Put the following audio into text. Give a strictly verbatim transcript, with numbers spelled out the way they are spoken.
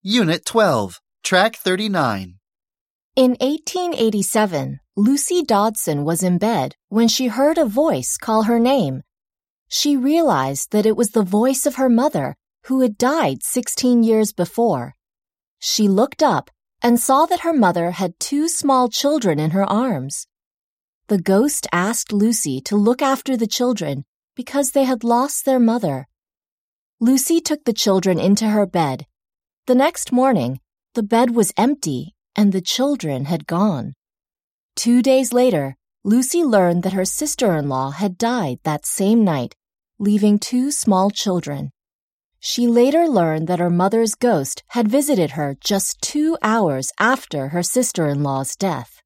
Unit twelve, Track thirty-nine. In eighteen eighty-seven, Lucy Dodson was in bed when she heard a voice call her name. She realized that it was the voice of her mother, who had died sixteen years before. She looked up and saw that her mother had two small children in her arms. The ghost asked Lucy to look after the children because they had lost their mother. Lucy took the children into her bed. The next morning, the bed was empty and the children had gone. Two days later, Lucy learned that her sister-in-law had died that same night, leaving two small children. She later learned that her mother's ghost had visited her just two hours after her sister-in-law's death.